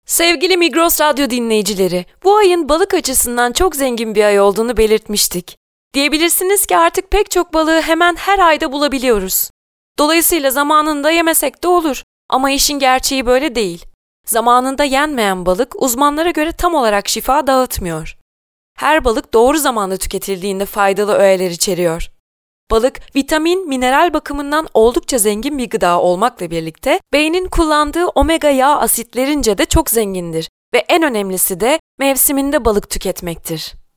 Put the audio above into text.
Sevgili Migros Radyo dinleyicileri, bu ayın balık açısından çok zengin bir ay olduğunu belirtmiştik. Diyebilirsiniz ki artık pek çok balığı hemen her ayda bulabiliyoruz. Dolayısıyla zamanında yemesek de olur. Ama işin gerçeği böyle değil. Zamanında yenmeyen balık uzmanlara göre tam olarak şifa dağıtmıyor. Her balık doğru zamanda tüketildiğinde faydalı öğeler içeriyor. Balık, vitamin, mineral bakımından oldukça zengin bir gıda olmakla birlikte beynin kullandığı omega yağ asitlerince de çok zengindir ve en önemlisi de mevsiminde balık tüketmektir.